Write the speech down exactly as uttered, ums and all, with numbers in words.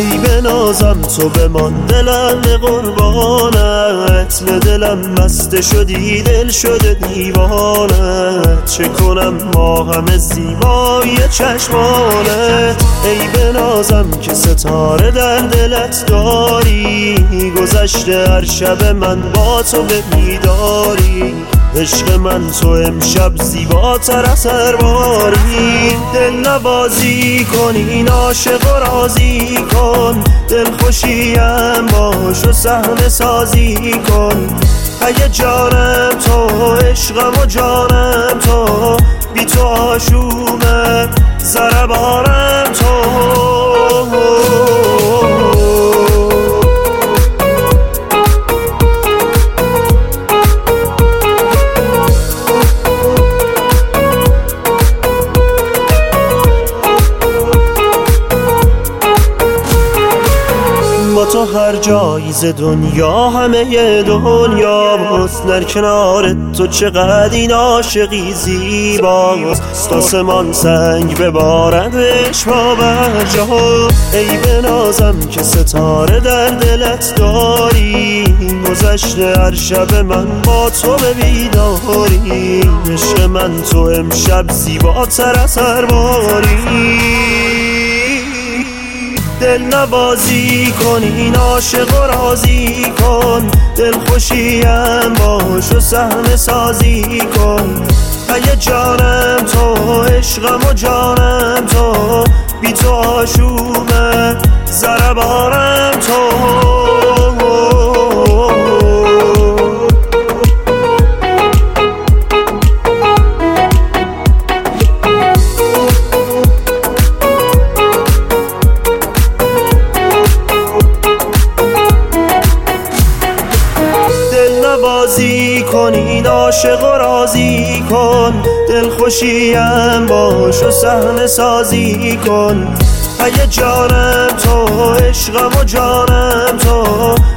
ای بنازم تو بمان دلم قربانت، به دلم بسته شدی دل شده دیوانت، چه کنم ما همه زیبایی چشمانت. ای بنازم که ستاره در دلت داری، گذشته هر شب من با تو به بیداری، عشق من تو امشب زیباتر از هر باری. دل نوازی کن این عاشق و راضی کن، دل خوشیم باش و صحنه سازی کن. اگه جانم تو عشقم و جانم تو، بی تو آشومه ذره بارم تو. با تو هر جایی ز دنیا همه دنیاست، در کنار تو چقدر این عاشقی زیباست. آسمان سنگ ببارد عشق با برجا، ای بنازم که ستاره در دلت داری، گذشته هر شب من با تو به بیداری، عشق من تو امشب زیباتر از هر باری. دل نوازی کن این عاشق و راضی کن، دل خوشیم باش و صحنه سازی کن. اگه جانم تو عشقم و جانم تو، بی تو آشومه ذره بارم تو. بازی کن این عاشق و راضی کن، دل خوشیم باش و صحنه سازی کن. اگه جانم تو عشقم و جانم تو،